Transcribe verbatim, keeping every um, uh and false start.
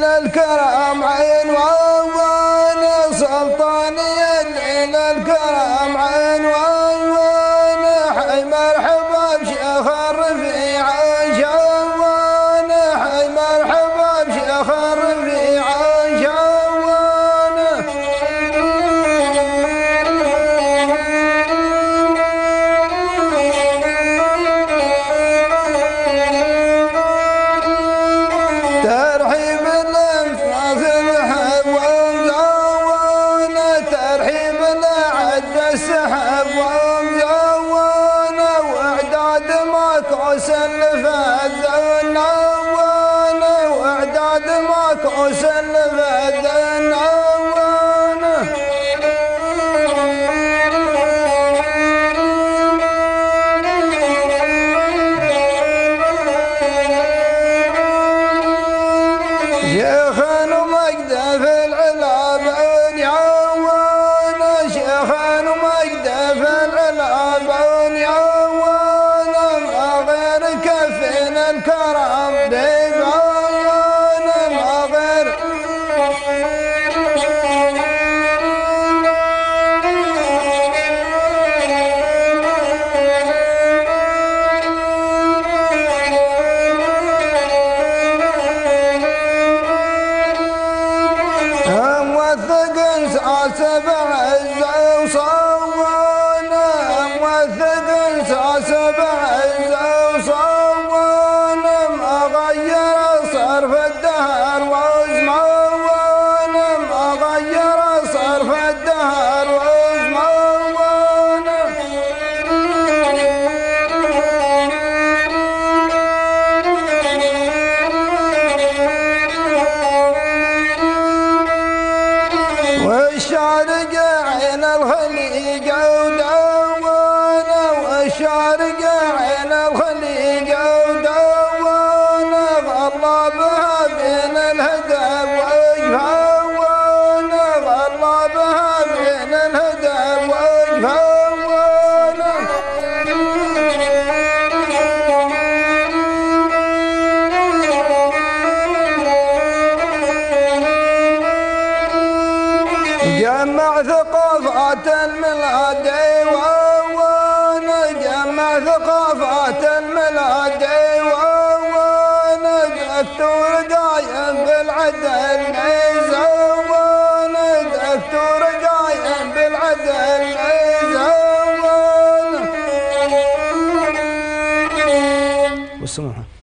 الكرم عنوان سلطاني للكرم عنوان حي مرحبا بشيخ الرفيع شوان حي مرحبا بشيخ الرفيع شوان ترحيب الانفاس الحب ومزون ترحيب لعد السحب ومزون واعداد مكوس الفذ النوان واعداد مكوس الفذ النوان شيخ ومجد في العلاب يعوان شيخ ومجد في العلاب يعوان ما غير كفين الكرم ديوان ما غير موثق سبع عزة وصوانا موثق سبع عزة وصوانا ما غير صرف الدهر وزموانا ما غير صرف الدهر وزموانا والشارق عين الخليج ودوانا والشارق عين الخليج ودوانا غلا بها بين الهدى وجهوانا غلا بها بين الهدى وجهوانا جمع ثقافات الميلاد وانا جمع ثقافات الميلاد وانا دكتور قايم بالعدل